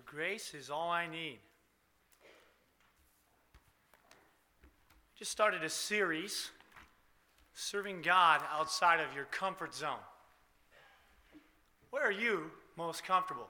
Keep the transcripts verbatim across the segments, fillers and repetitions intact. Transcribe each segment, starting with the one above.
Grace is all I need. Just started a series, Serving God Outside of Your Comfort Zone. Where are you most comfortable?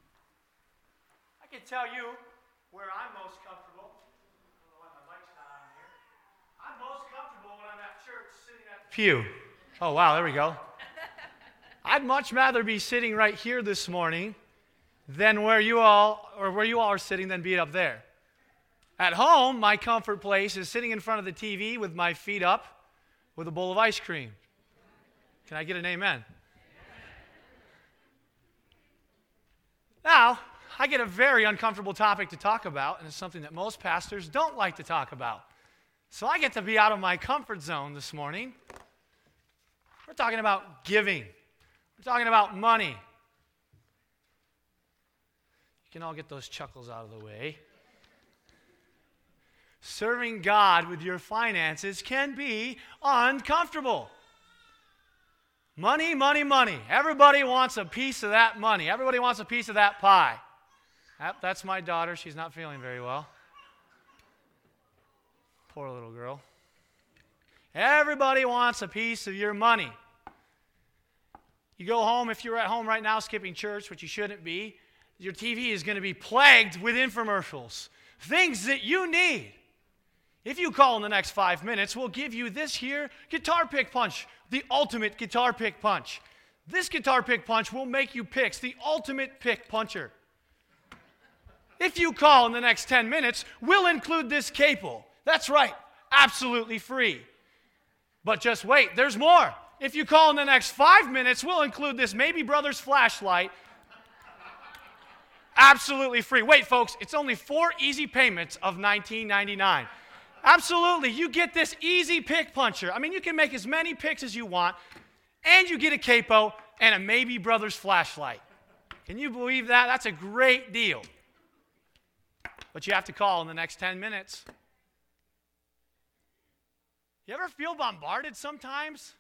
I can tell you where I'm most comfortable. I don't know why my mic's not on here. I'm most comfortable when I'm at church sitting at the pew. Oh, wow, there we go. I'd much rather be sitting right here this morning than where you all, or where you all are sitting, than be up there. At home, my comfort place is sitting in front of the T V with my feet up with a bowl of ice cream. Can I get an amen? Now, I get a very uncomfortable topic to talk about, and it's something that most pastors don't like to talk about. So I get to be out of my comfort zone this morning. We're talking about giving. We're talking about money. You can all get those chuckles out of the way. Serving God with your finances can be uncomfortable. Money, money, money. Everybody wants a piece of that money. Everybody wants a piece of that pie. That, that's my daughter. She's not feeling very well. Poor little girl. Everybody wants a piece of your money. You go home, if you're at home right now skipping church, which you shouldn't be, your T V is going to be plagued with infomercials, things that you need. If you call in the next five minutes, we'll give you this here guitar pick punch, the ultimate guitar pick punch. This guitar pick punch will make you picks, the ultimate pick puncher. If you call in the next ten minutes, we'll include this cable. That's right, absolutely free. But just wait, there's more. If you call in the next five minutes, we'll include this Maybe Brothers flashlight. Absolutely free. Wait, folks, it's only four easy payments of nineteen ninety-nine. Absolutely, you get this easy pick puncher. I mean, you can make as many picks as you want, and you get a capo and a Maybe Brothers flashlight. Can you believe that? That's a great deal. But you have to call in the next ten minutes. You ever feel bombarded sometimes?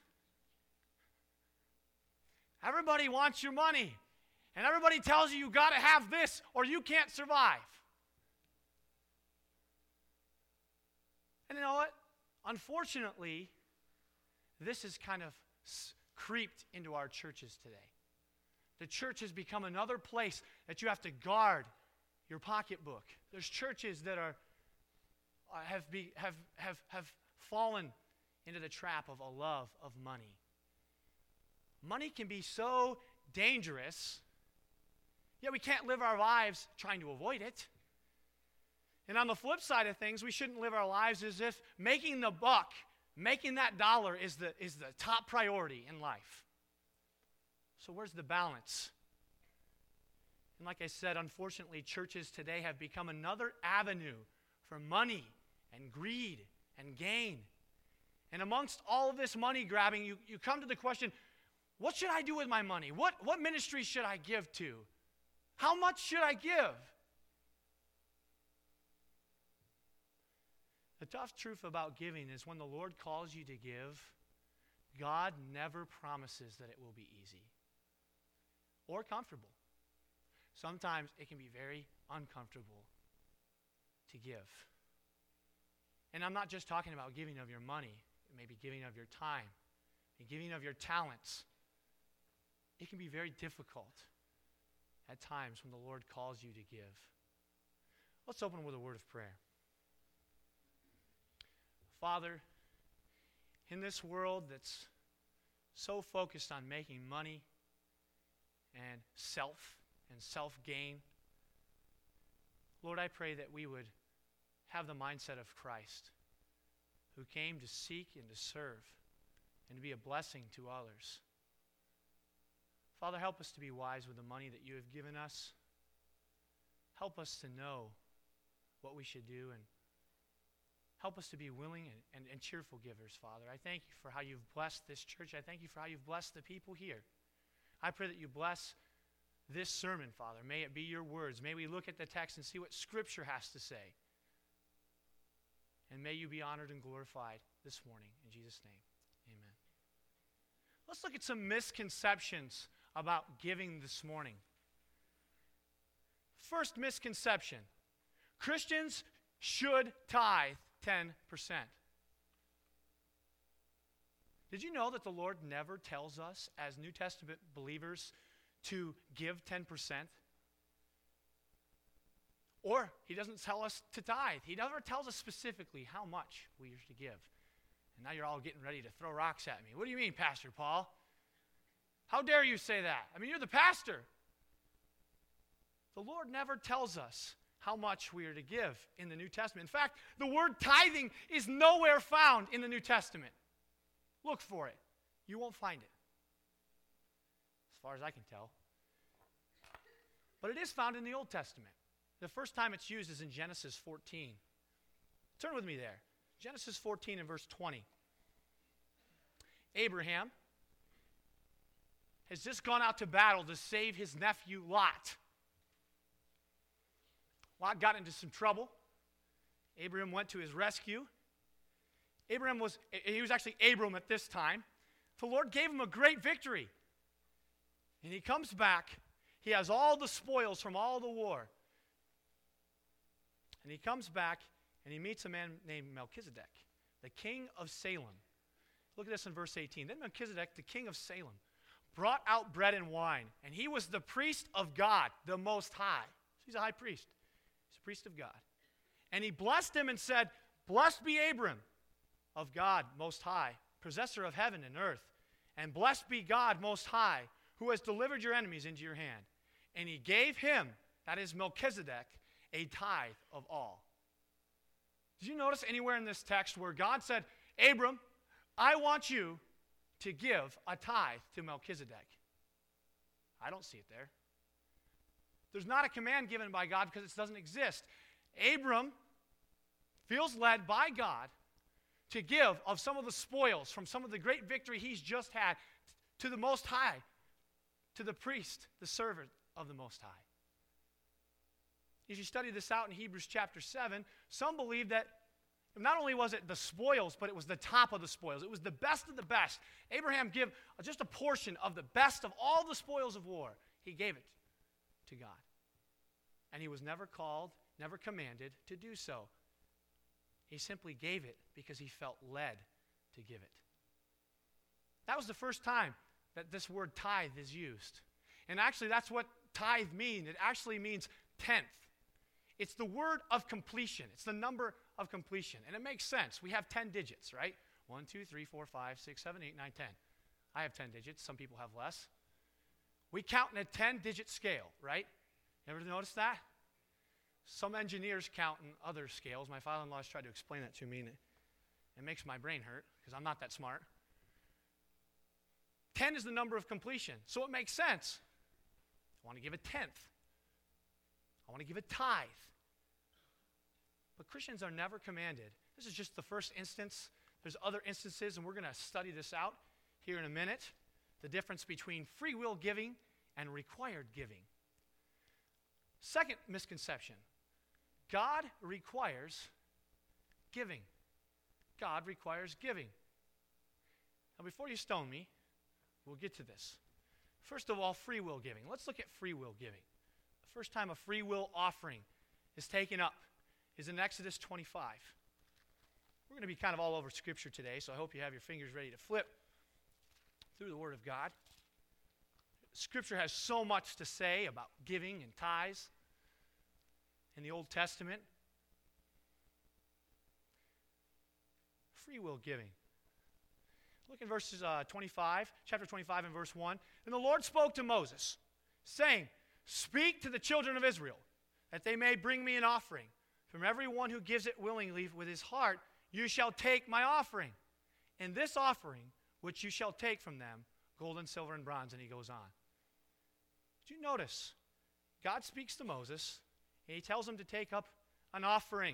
Everybody wants your money. And everybody tells you you got to have this or you can't survive. And you know what? Unfortunately, this has kind of creeped into our churches today. The church has become another place that you have to guard your pocketbook. There's churches that are uh, have, be, have, have, have fallen into the trap of a love of money. Money can be so dangerous. Yet we can't live our lives trying to avoid it. And on the flip side of things, we shouldn't live our lives as if making the buck, making that dollar is the, is the top priority in life. So where's the balance? And like I said, unfortunately, churches today have become another avenue for money and greed and gain. And amongst all of this money grabbing, you, you come to the question, what should I do with my money? What, what ministry should I give to? How much should I give? The tough truth about giving is when the Lord calls you to give, God never promises that it will be easy or comfortable. Sometimes it can be very uncomfortable to give. And I'm not just talking about giving of your money, maybe giving of your time, and giving of your talents. It can be very difficult at times when the Lord calls you to give. Let's open with a word of prayer. Father, in this world that's so focused on making money and self and self-gain, Lord, I pray that we would have the mindset of Christ, who came to seek and to serve and to be a blessing to others. Father, help us to be wise with the money that you have given us. Help us to know what we should do, and help us to be willing and, and, and cheerful givers, Father. I thank you for how you've blessed this church. I thank you for how you've blessed the people here. I pray that you bless this sermon, Father. May it be your words. May we look at the text and see what Scripture has to say. And may you be honored and glorified this morning. In Jesus' name, amen. Let's look at some misconceptions about giving this morning. First misconception: Christians should tithe ten percent. Did you know that the Lord never tells us as New Testament believers to give ten percent? Or he doesn't tell us to tithe. He never tells us specifically how much we are to give. And now you're all getting ready to throw rocks at me. What do you mean, Pastor Paul? How dare you say that? I mean, you're the pastor. The Lord never tells us how much we are to give in the New Testament. In fact, the word tithing is nowhere found in the New Testament. Look for it. You won't find it, as far as I can tell. But it is found in the Old Testament. The first time it's used is in Genesis fourteen. Turn with me there. Genesis fourteen and verse twenty. Abraham has just gone out to battle to save his nephew Lot. Lot got into some trouble. Abraham went to his rescue. Abraham was, he was actually Abram at this time. The Lord gave him a great victory. And he comes back. He has all the spoils from all the war. And he comes back and he meets a man named Melchizedek, the king of Salem. Look at this in verse eighteen. Then Melchizedek, the king of Salem, brought out bread and wine. And he was the priest of God, the Most High. So he's a high priest. He's a priest of God. And he blessed him and said, "Blessed be Abram of God Most High, possessor of heaven and earth. And blessed be God Most High, who has delivered your enemies into your hand." And he gave him, that is Melchizedek, a tithe of all. Did you notice anywhere in this text where God said, "Abram, I want you to give a tithe to Melchizedek"? I don't see it there. There's not a command given by God because it doesn't exist. Abram feels led by God to give of some of the spoils from some of the great victory he's just had to the Most High, to the priest, the servant of the Most High. As you study this out in Hebrews chapter seven, some believe that not only was it the spoils, but it was the top of the spoils. It was the best of the best. Abraham gave just a portion of the best of all the spoils of war. He gave it to God. And he was never called, never commanded to do so. He simply gave it because he felt led to give it. That was the first time that this word tithe is used. And actually, that's what tithe means. It actually means tenth. It's the word of completion. It's the number of completion. And it makes sense. We have ten digits, right? one, two, three, four, five, six, seven, eight, nine, ten. I have ten digits. Some people have less. We count in a ten-digit scale, right? Ever notice that? Some engineers count in other scales. My father-in-law has tried to explain that to me, and it, it makes my brain hurt because I'm not that smart. ten is the number of completion, so it makes sense. I want to give a tenth. I want to give a tithe. But Christians are never commanded. This is just the first instance. There's other instances, and we're going to study this out here in a minute. The difference between free will giving and required giving. Second misconception: God requires giving. God requires giving. Now, before you stone me, we'll get to this. First of all, free will giving. Let's look at free will giving. The first time a free will offering is taken up is in Exodus twenty-five. We're going to be kind of all over Scripture today, so I hope you have your fingers ready to flip through the Word of God. Scripture has so much to say about giving and tithes in the Old Testament. Free will giving. Look in verses uh, twenty-five, chapter twenty-five and verse one. And the Lord spoke to Moses, saying, "Speak to the children of Israel, that they may bring me an offering. From every one who gives it willingly with his heart, you shall take my offering. And this offering, which you shall take from them, gold and silver and bronze." And he goes on. Did you notice? God speaks to Moses, and he tells him to take up an offering.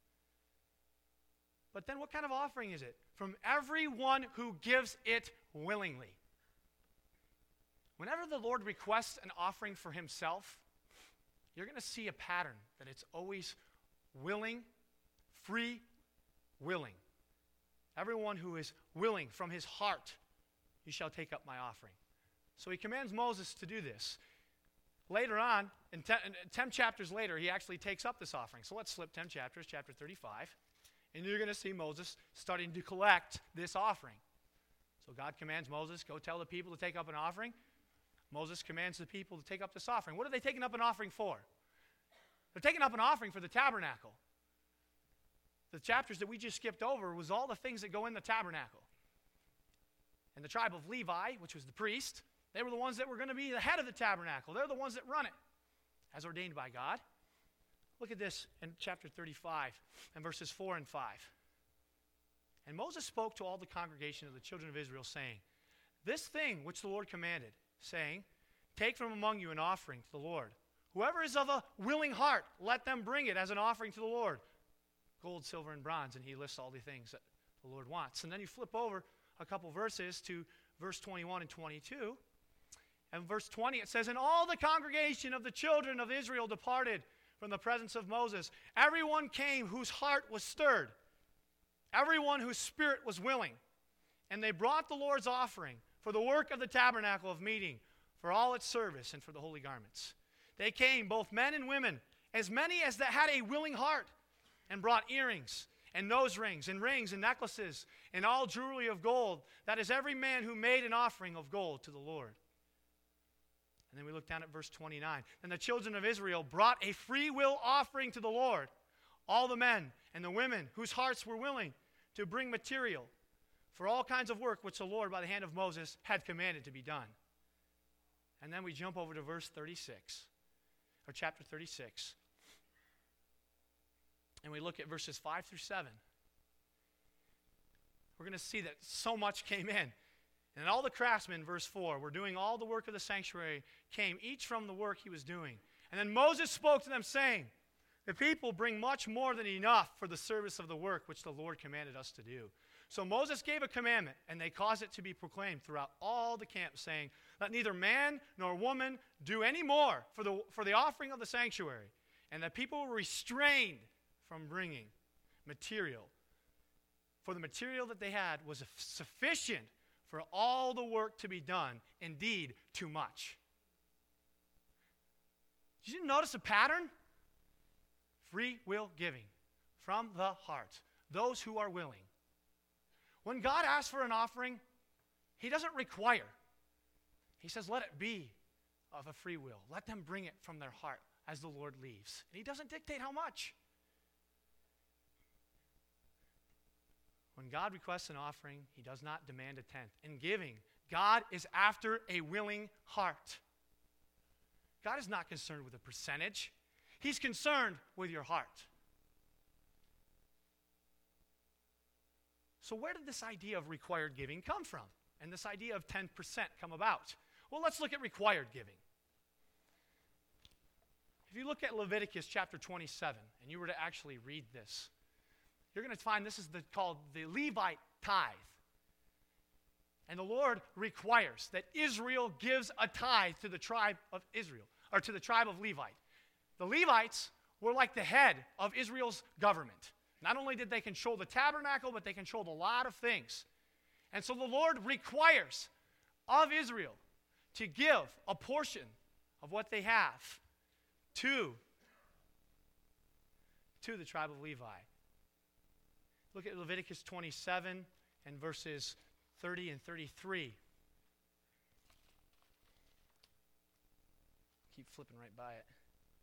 But then what kind of offering is it? From everyone who gives it willingly. Whenever the Lord requests an offering for himself, you're going to see a pattern that it's always willing, free, willing. Everyone who is willing from his heart, you shall take up my offering. So he commands Moses to do this. later on, in ten, ten chapters later, he actually takes up this offering. So let's flip ten chapters, chapter thirty-five. And you're going to see Moses starting to collect this offering. So God commands Moses, go tell the people to take up an offering. Moses commands the people to take up this offering. What are they taking up an offering for? They're taking up an offering for the tabernacle. The chapters that we just skipped over was all the things that go in the tabernacle. And the tribe of Levi, which was the priest, they were the ones that were going to be the head of the tabernacle. They're the ones that run it, as ordained by God. Look at this in chapter thirty-five and verses four and five. And Moses spoke to all the congregation of the children of Israel, saying, this thing which the Lord commanded, saying, take from among you an offering to the Lord. Whoever is of a willing heart, let them bring it as an offering to the Lord. Gold, silver, and bronze. And he lists all the things that the Lord wants. And then you flip over a couple verses to verse twenty-one and twenty-two. And verse twenty, it says, and all the congregation of the children of Israel departed from the presence of Moses. Everyone came whose heart was stirred. Everyone whose spirit was willing. And they brought the Lord's offering for the work of the tabernacle of meeting, for all its service, and for the holy garments. They came, both men and women, as many as that had a willing heart, and brought earrings, and nose rings, and rings, and necklaces, and all jewelry of gold. That is every man who made an offering of gold to the Lord. And then we look down at verse twenty-nine. Then the children of Israel brought a free will offering to the Lord, all the men and the women whose hearts were willing to bring material for all kinds of work which the Lord, by the hand of Moses, had commanded to be done. And then we jump over to verse thirty-six, or chapter thirty-six. And we look at verses five through seven. We're going to see that so much came in. And all the craftsmen, verse four, were doing all the work of the sanctuary, came each from the work he was doing. And then Moses spoke to them, saying, the people bring much more than enough for the service of the work which the Lord commanded us to do. So Moses gave a commandment, and they caused it to be proclaimed throughout all the camp, saying, let neither man nor woman do any more for the, for the offering of the sanctuary. And the people were restrained from bringing material. For the material that they had was sufficient for all the work to be done, indeed, too much. Did you notice a pattern? Free will giving from the heart. Those who are willing. When God asks for an offering, he doesn't require. He says, let it be of a free will. Let them bring it from their heart as the Lord leaves. And he doesn't dictate how much. When God requests an offering, he does not demand a tenth. In giving, God is after a willing heart. God is not concerned with a percentage. He's concerned with your heart. So where did this idea of required giving come from? And this idea of ten percent come about? Well, let's look at required giving. If you look at Leviticus chapter twenty-seven, and you were to actually read this, you're going to find this is the, called the Levite tithe. And the Lord requires that Israel gives a tithe to the tribe of Israel, or to the tribe of Levite. The Levites were like the head of Israel's government. Not only did they control the tabernacle, but they controlled a lot of things. And so the Lord requires of Israel to give a portion of what they have to, to the tribe of Levi. Look at Leviticus twenty-seven and verses thirty and thirty-three. Keep flipping right by it.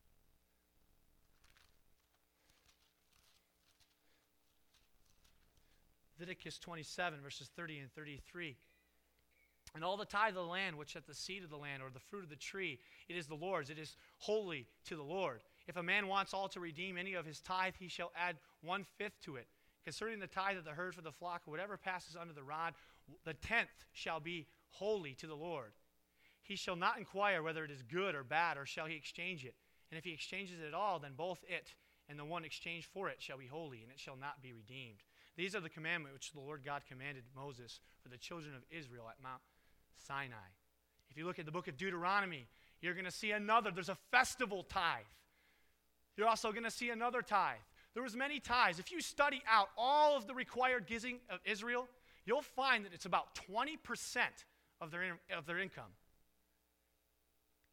Leviticus twenty-seven, verses thirty and thirty-three. And all the tithe of the land, which at the seed of the land, or the fruit of the tree, it is the Lord's, it is holy to the Lord. If a man wants all to redeem any of his tithe, he shall add one-fifth to it. Concerning the tithe of the herd for the flock, or whatever passes under the rod, the tenth shall be holy to the Lord. He shall not inquire whether it is good or bad, or shall he exchange it. And if he exchanges it at all, then both it and the one exchanged for it shall be holy, and it shall not be redeemed. These are the commandments which the Lord God commanded Moses for the children of Israel at Mount Sinai. If you look at the book of Deuteronomy, you're going to see another. There's a festival tithe. You're also going to see another tithe. There was many tithes. If you study out all of the required giving of Israel, you'll find that it's about twenty percent of their, of their income.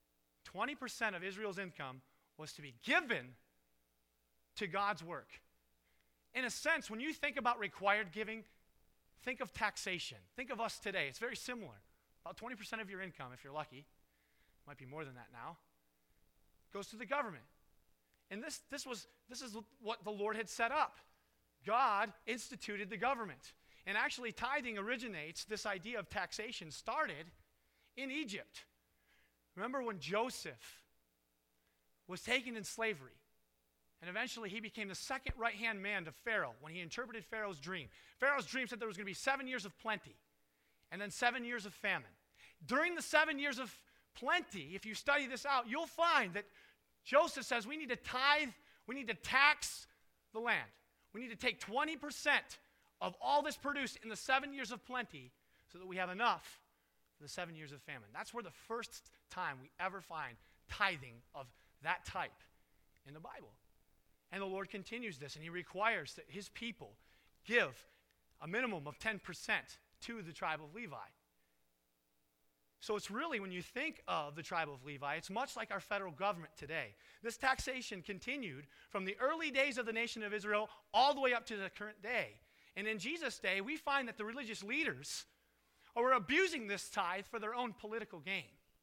twenty percent of Israel's income was to be given to God's work. In a sense, when you think about required giving, think of taxation. Think of us today. It's very similar. About twenty percent of your income, if you're lucky, might be more than that now, goes to the government. And this, this, was, this is what the Lord had set up. God instituted the government. And actually, tithing originates, this idea of taxation started in Egypt. Remember when Joseph was taken in slavery, and eventually he became the second right-hand man to Pharaoh when he interpreted Pharaoh's dream. Pharaoh's dream said there was going to be seven years of plenty and then seven years of famine. During the seven years of plenty, if you study this out, you'll find that Joseph says we need to tithe, we need to tax the land. We need to take twenty percent of all this produced in the seven years of plenty so that we have enough for the seven years of famine. That's where the first time we ever find tithing of that type in the Bible. And the Lord continues this, and he requires that his people give a minimum of ten percent to the tribe of Levi. So it's really, when you think of the tribe of Levi, it's much like our federal government today. This taxation continued from the early days of the nation of Israel all the way up to the current day. And in Jesus' day, we find that the religious leaders were abusing this tithe for their own political gain.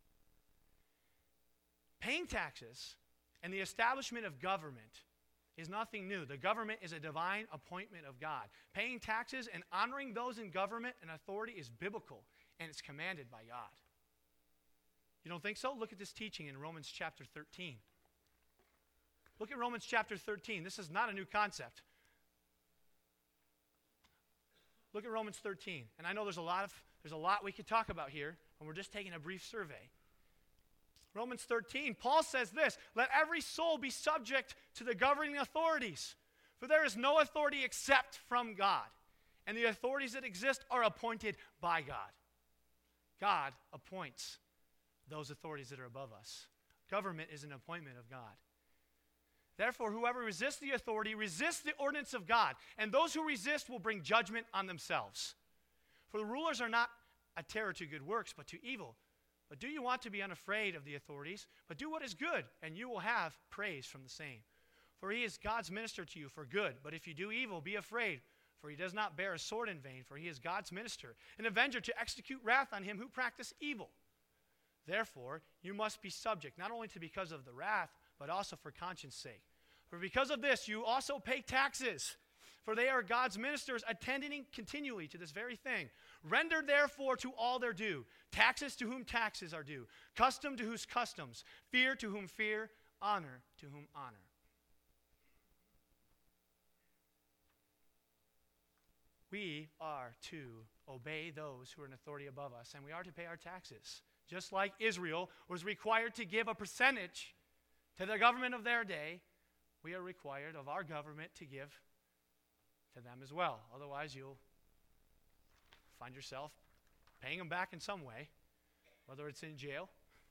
Paying taxes and the establishment of government is nothing new. The government is a divine appointment of God. Paying taxes and honoring those in government and authority is biblical, and it's commanded by God. You don't think so? Look at this teaching in Romans chapter thirteen. Look at Romans chapter thirteen. This is not a new concept. Look at Romans thirteen. And I know there's a lot of there's a lot we could talk about here, and we're just taking a brief survey. Romans thirteen, Paul says this, "Let every soul be subject to the governing authorities, for there is no authority except from God, and the authorities that exist are appointed by God." God appoints those authorities that are above us. Government is an appointment of God. Therefore, whoever resists the authority resists the ordinance of God, and those who resist will bring judgment on themselves. For the rulers are not a terror to good works, but to evil. But do you want to be unafraid of the authorities? But do what is good, and you will have praise from the same. For he is God's minister to you for good. But if you do evil, be afraid, for he does not bear a sword in vain, for he is God's minister, an avenger to execute wrath on him who practice evil. Therefore, you must be subject, not only to because of the wrath, but also for conscience sake. For because of this, you also pay taxes, for they are God's ministers, attending continually to this very thing. Render therefore to all their due, taxes to whom taxes are due, custom to whose customs, fear to whom fear, honor to whom honor. We are to obey those who are in authority above us, and we are to pay our taxes. Just like Israel was required to give a percentage to the government of their day, we are required of our government to give to them as well. Otherwise, you'll find yourself paying them back in some way, whether it's in jail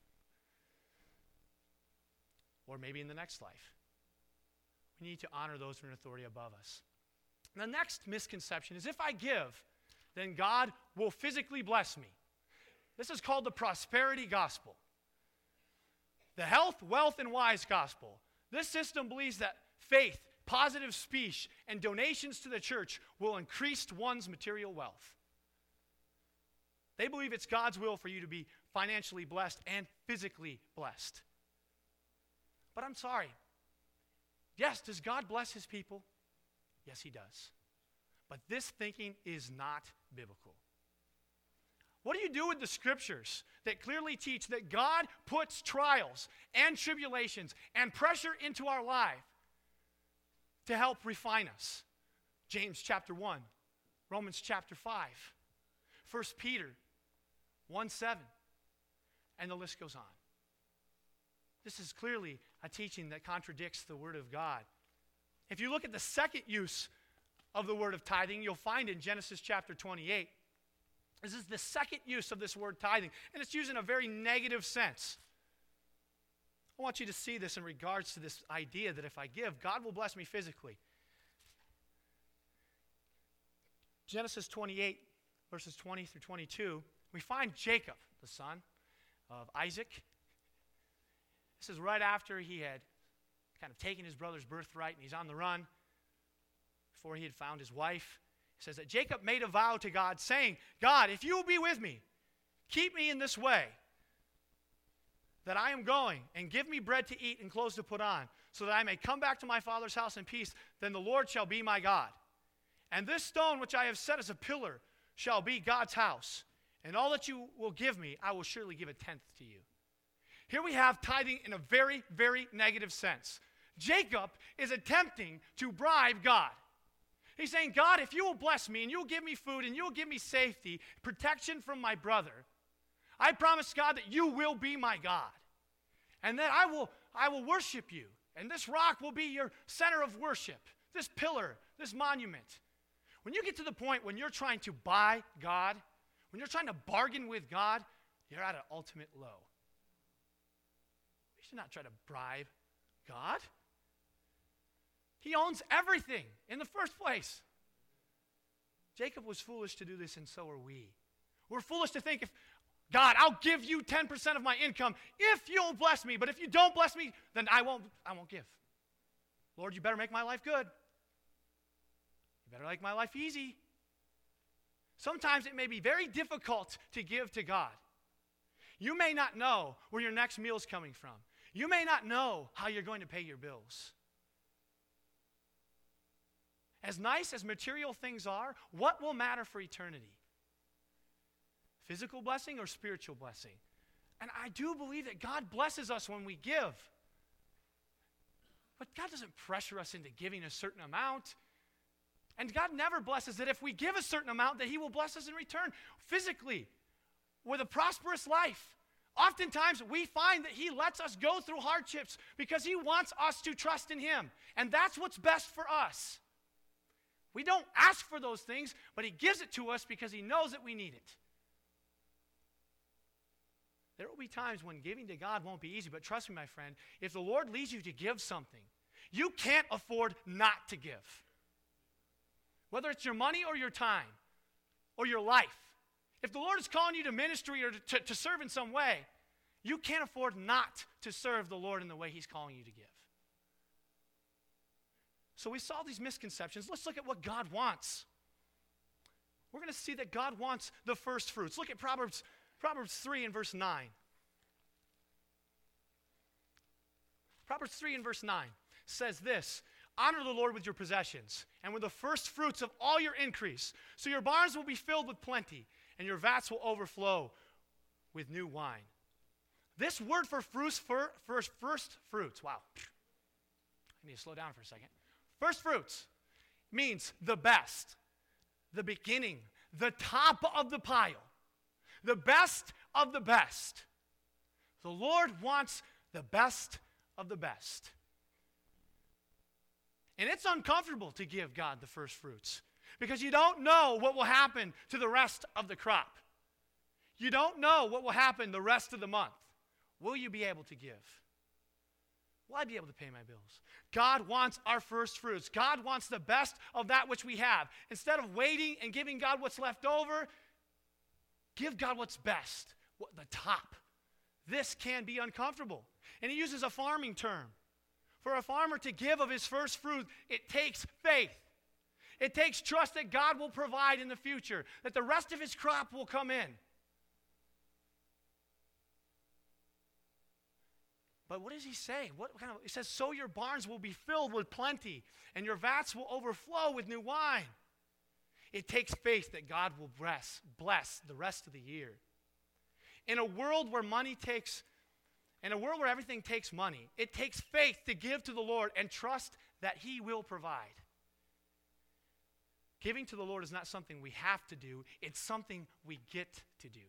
or maybe in the next life. We need to honor those who are in authority above us. And the next misconception is if I give, then God will physically bless me. This is called the prosperity gospel. The health, wealth, and wise gospel. This system believes that faith, positive speech, and donations to the church will increase one's material wealth. They believe it's God's will for you to be financially blessed and physically blessed. But I'm sorry. Yes, does God bless his people? Yes, he does. But this thinking is not biblical. What do you do with the scriptures that clearly teach that God puts trials and tribulations and pressure into our life to help refine us? James chapter one, Romans chapter five, First Peter one seven, and the list goes on. This is clearly a teaching that contradicts the Word of God. If you look at the second use of the word of tithing, you'll find in Genesis chapter twenty-eight. This is the second use of this word tithing, and it's used in a very negative sense. I want you to see this in regards to this idea that if I give, God will bless me physically. Genesis twenty-eight, verses twenty through twenty-two, we find Jacob, the son of Isaac, This is right after he had kind of taken his brother's birthright, and he's on the run before he had found his wife. It says that Jacob made a vow to God, saying, God, if you will be with me, keep me in this way that I am going, and give me bread to eat and clothes to put on, so that I may come back to my father's house in peace, then the Lord shall be my God. And this stone which I have set as a pillar shall be God's house. And all that you will give me, I will surely give a tenth to you. Here we have tithing in a very, very negative sense. Jacob is attempting to bribe God. He's saying, God, if you will bless me and you will give me food and you will give me safety, protection from my brother, I promise, God, that you will be my God. And that I will, I will worship you. And this rock will be your center of worship, this pillar, this monument. When you get to the point when you're trying to buy God, when you're trying to bargain with God, you're at an ultimate low. We should not try to bribe God. He owns everything in the first place. Jacob was foolish to do this, and so are we. We're foolish to think, if God, I'll give you ten percent of my income if you'll bless me, but if you don't bless me, then I won't, I won't give. Lord, you better make my life good. You better make my life easy. Sometimes it may be very difficult to give to God. You may not know where your next meal is coming from. You may not know how you're going to pay your bills. As nice as material things are, what will matter for eternity? Physical blessing or spiritual blessing? And I do believe that God blesses us when we give. But God doesn't pressure us into giving a certain amount. And God never blesses that if we give a certain amount, that he will bless us in return physically with a prosperous life. Oftentimes, we find that he lets us go through hardships because he wants us to trust in him. And that's what's best for us. We don't ask for those things, but he gives it to us because he knows that we need it. There will be times when giving to God won't be easy, but trust me, my friend, if the Lord leads you to give something, you can't afford not to give. Whether it's your money or your time or your life. If the Lord is calling you to ministry or to, to, to serve in some way, you can't afford not to serve the Lord in the way he's calling you to give. So we saw these misconceptions. Let's look at what God wants. We're going to see that God wants the first fruits. Look at Proverbs, Proverbs three and verse nine. Proverbs three and verse nine says this, honor the Lord with your possessions and with the first fruits of all your increase. So your barns will be filled with plenty and your vats will overflow with new wine. This word for fruits, for, first, first fruits, wow. I need to slow down for a second. First fruits means the best, the beginning, the top of the pile, the best of the best. The Lord wants the best of the best. And it's uncomfortable to give God the first fruits because you don't know what will happen to the rest of the crop. You don't know what will happen the rest of the month. Will you be able to give? Will I be able to pay my bills? God wants our first fruits. God wants the best of that which we have. Instead of waiting and giving God what's left over, give God what's best, what, the top. This can be uncomfortable. And he uses a farming term. For a farmer to give of his first fruit, it takes faith. It takes trust that God will provide in the future, that the rest of his crop will come in. But what does he say? What kind of? He says, so your barns will be filled with plenty, and your vats will overflow with new wine. It takes faith that God will bless, bless the rest of the year. In a world where money takes, in a world where everything takes money, it takes faith to give to the Lord and trust that he will provide. Giving to the Lord is not something we have to do. It's something we get to do.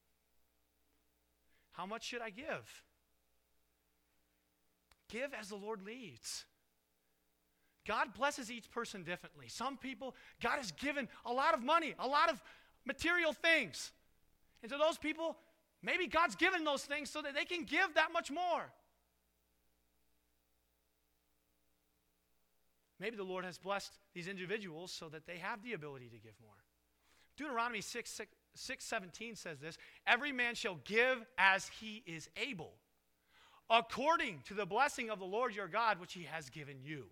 How much should I give? Give as the Lord leads. God blesses each person differently. Some people, God has given a lot of money, a lot of material things. And to those people, maybe God's given those things so that they can give that much more. Maybe the Lord has blessed these individuals so that they have the ability to give more. Deuteronomy six, six seventeen says this, every man shall give as he is able, according to the blessing of the Lord your God, which he has given you.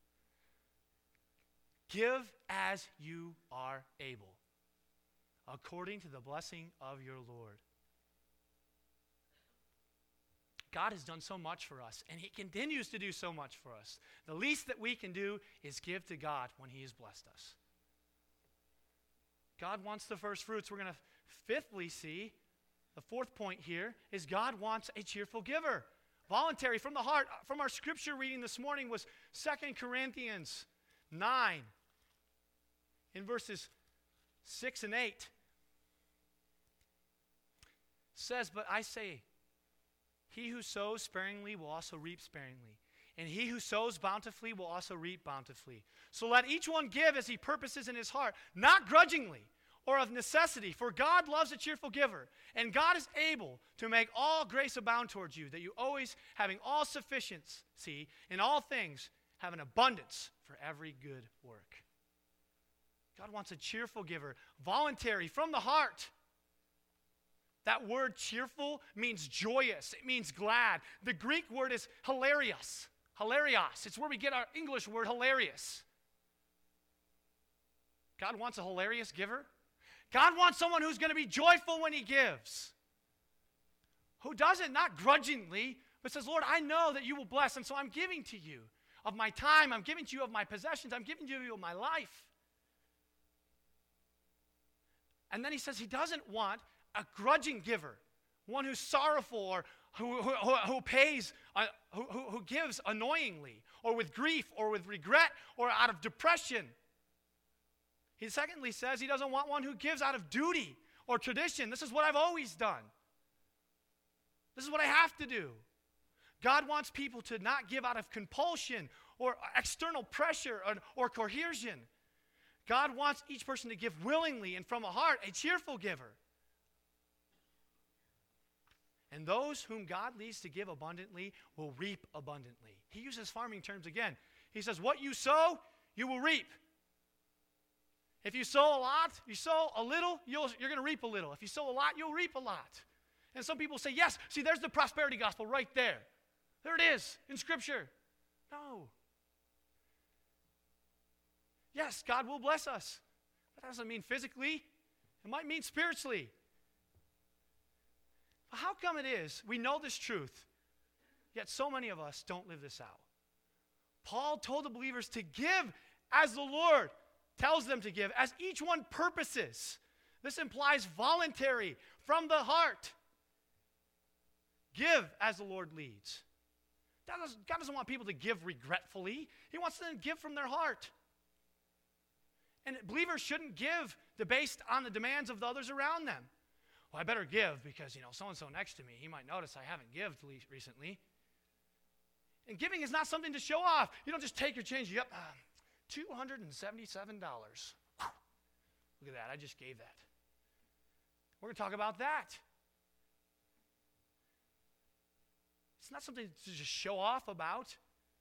Give as you are able, according to the blessing of your Lord. God has done so much for us, and he continues to do so much for us. The least that we can do is give to God when he has blessed us. God wants the first fruits. We're going to fifthly see, the fourth point here, is God wants a cheerful giver. Voluntary, from the heart. From our scripture reading this morning was Second Corinthians nine, in verses six and eight. Says, but I say, he who sows sparingly will also reap sparingly, and he who sows bountifully will also reap bountifully. So let each one give as he purposes in his heart, not grudgingly or of necessity, for God loves a cheerful giver, and God is able to make all grace abound towards you, that you always, having all sufficiency in all things, have an abundance for every good work. God wants a cheerful giver, voluntary, from the heart. That word cheerful means joyous. It means glad. The Greek word is hilarious. Hilarios. It's where we get our English word hilarious. God wants a hilarious giver. God wants someone who's going to be joyful when he gives. Who does it not grudgingly, but says, Lord, I know that you will bless, and so I'm giving to you of my time. I'm giving to you of my possessions. I'm giving to you of my life. And then he says he doesn't want a grudging giver, one who's sorrowful or who, who, who, who pays, uh, who, who, who gives annoyingly or with grief or with regret or out of depression. He secondly says he doesn't want one who gives out of duty or tradition. This is what I've always done. This is what I have to do. God wants people to not give out of compulsion or external pressure or, or coercion. God wants each person to give willingly and from a heart, a cheerful giver. And those whom God leads to give abundantly will reap abundantly. He uses farming terms again. He says, what you sow, you will reap. If you sow a lot, you sow a little, you'll, you're going to reap a little. If you sow a lot, you'll reap a lot. And some people say, yes, see, there's the prosperity gospel right there. There it is in Scripture. No. Yes, God will bless us. That doesn't mean physically. It might mean spiritually. But how come it is we know this truth, yet so many of us don't live this out? Paul told the believers to give as the Lord tells them to give, as each one purposes. This implies voluntary, from the heart. Give as the Lord leads. God doesn't, God doesn't want people to give regretfully. He wants them to give from their heart. And believers shouldn't give based on the demands of the others around them. Well, I better give because, you know, so-and-so next to me, he might notice I haven't given recently. And giving is not something to show off. You don't just take your change. Yep, uh, two hundred seventy-seven dollars. Look at that. I just gave that. We're going to talk about that. It's not something to just show off about.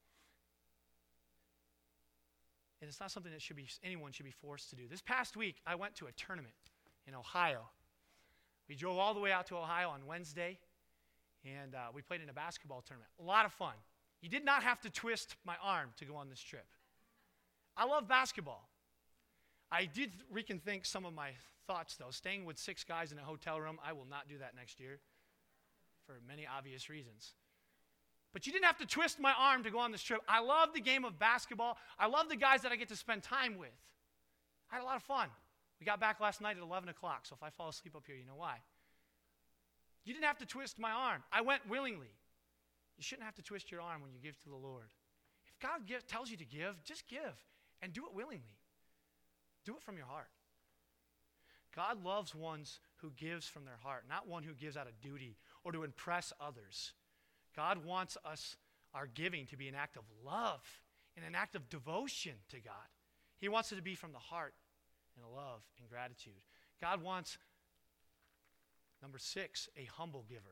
And it's not something that should be anyone should be forced to do. This past week, I went to a tournament in Ohio. We drove all the way out to Ohio on Wednesday, and uh, we played in a basketball tournament. A lot of fun. You did not have to twist my arm to go on this trip. I love basketball. I did rethink some of my thoughts, though. Staying with six guys in a hotel room, I will not do that next year for many obvious reasons. But you didn't have to twist my arm to go on this trip. I love the game of basketball. I love the guys that I get to spend time with. I had a lot of fun. We got back last night at eleven o'clock, so if I fall asleep up here, you know why. You didn't have to twist my arm. I went willingly. You shouldn't have to twist your arm when you give to the Lord. If God give, tells you to give, just give, and do it willingly. Do it from your heart. God loves ones who gives from their heart, not one who gives out of duty or to impress others. God wants us, our giving, to be an act of love and an act of devotion to God. He wants it to be from the heart and love and gratitude. God wants, number six, a humble giver.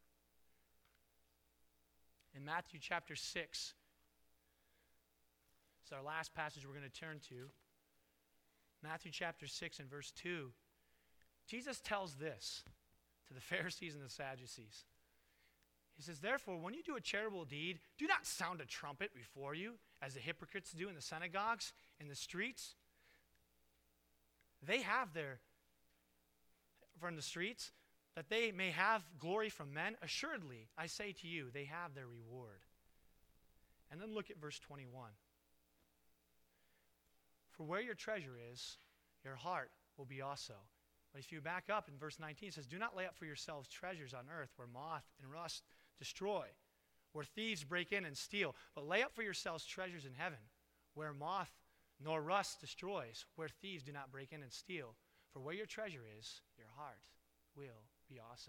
In Matthew chapter six, it's our last passage we're going to turn to. Matthew chapter six and verse two. Jesus tells this to the Pharisees and the Sadducees. He says, therefore, when you do a charitable deed, do not sound a trumpet before you, as the hypocrites do in the synagogues, in the streets. They have their, from the streets, that they may have glory from men. Assuredly, I say to you, they have their reward. And then look at verse twenty-one. For where your treasure is, your heart will be also. But if you back up in verse nineteen, it says, do not lay up for yourselves treasures on earth where moth and rust destroy, where thieves break in and steal. But lay up for yourselves treasures in heaven, where moth nor rust destroys, where thieves do not break in and steal. For where your treasure is, your heart will be also.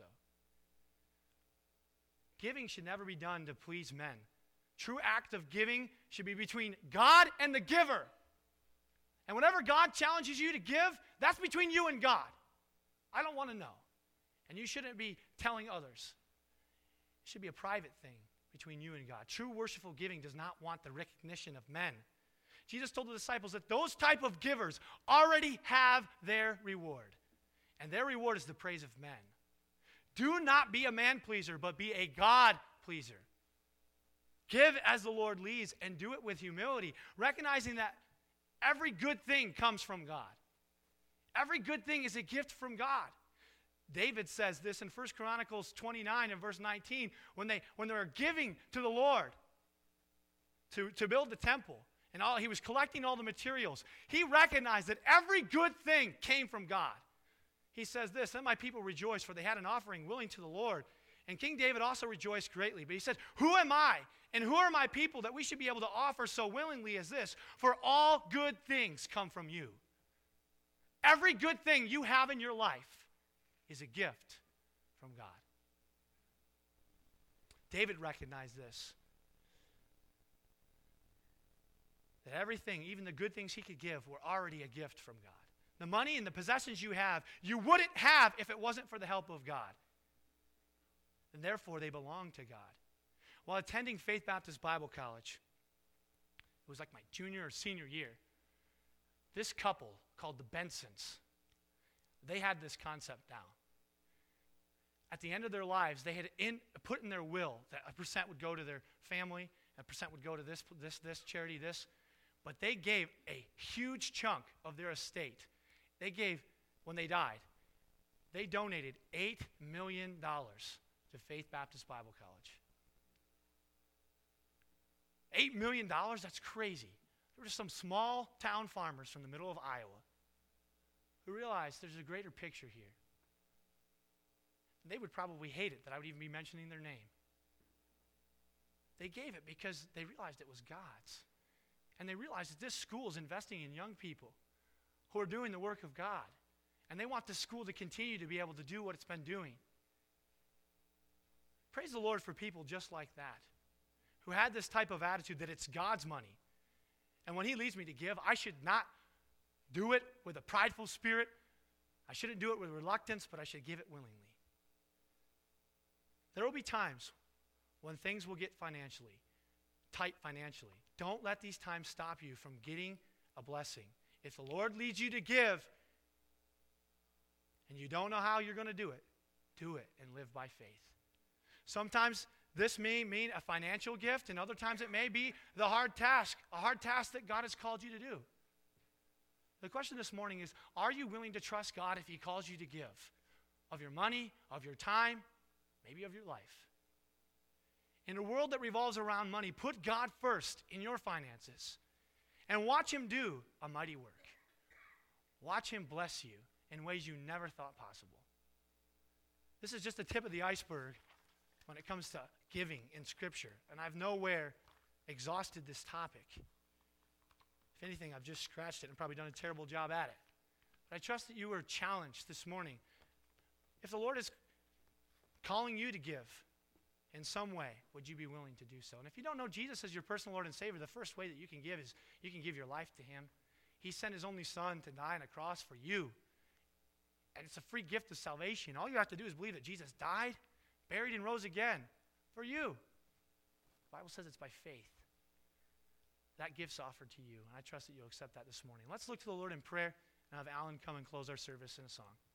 Giving should never be done to please men. True act of giving should be between God and the giver. And whenever God challenges you to give, that's between you and God. I don't want to know. And you shouldn't be telling others. It should be a private thing between you and God. True worshipful giving does not want the recognition of men. Jesus told the disciples that those type of givers already have their reward. And their reward is the praise of men. Do not be a man pleaser, but be a God pleaser. Give as the Lord leads and do it with humility, recognizing that every good thing comes from God. Every good thing is a gift from God. David says this in First Chronicles twenty-nine and verse nineteen, when they when they were giving to the Lord to, to build the temple, and all he was collecting all the materials, he recognized that every good thing came from God. He says this, let my people rejoice, for they had an offering willing to the Lord. And King David also rejoiced greatly. But he said, who am I and who are my people that we should be able to offer so willingly as this? For all good things come from you. Every good thing you have in your life is a gift from God. David recognized this. That everything, even the good things he could give, were already a gift from God. The money and the possessions you have, you wouldn't have if it wasn't for the help of God. And therefore, they belong to God. While attending Faith Baptist Bible College, it was like my junior or senior year, this couple called the Bensons, they had this concept down. At the end of their lives, they had in, put in their will that a percent would go to their family, a percent would go to this, this, this charity, this. But they gave a huge chunk of their estate. They gave, when they died, they donated eight million dollars to Faith Baptist Bible College. eight million dollars? That's crazy. There were just some small town farmers from the middle of Iowa who realized there's a greater picture here. And they would probably hate it that I would even be mentioning their name. They gave it because they realized it was God's. And they realized that this school is investing in young people who are doing the work of God. And they want this school to continue to be able to do what it's been doing. Praise the Lord for people just like that, who had this type of attitude that it's God's money. And when he leads me to give, I should not do it with a prideful spirit. I shouldn't do it with reluctance, but I should give it willingly. There will be times when things will get financially tight financially. Don't let these times stop you from getting a blessing. If the Lord leads you to give and you don't know how you're going to do it, do it and live by faith. Sometimes this may mean a financial gift, and other times it may be the hard task, a hard task that God has called you to do. The question this morning is, are you willing to trust God if he calls you to give of your money, of your time, maybe of your life? In a world that revolves around money, put God first in your finances and watch him do a mighty work. Watch him bless you in ways you never thought possible. This is just the tip of the iceberg when it comes to giving in Scripture, and I've nowhere exhausted this topic. If anything, I've just scratched it and probably done a terrible job at it. But I trust that you were challenged this morning. If the Lord is calling you to give in some way, would you be willing to do so? And if you don't know Jesus as your personal Lord and Savior, the first way that you can give is you can give your life to him. He sent his only son to die on a cross for you. And it's a free gift of salvation. All you have to do is believe that Jesus died, buried, and rose again for you. The Bible says it's by faith. That gift's offered to you, and I trust that you'll accept that this morning. Let's look to the Lord in prayer and have Alan come and close our service in a song.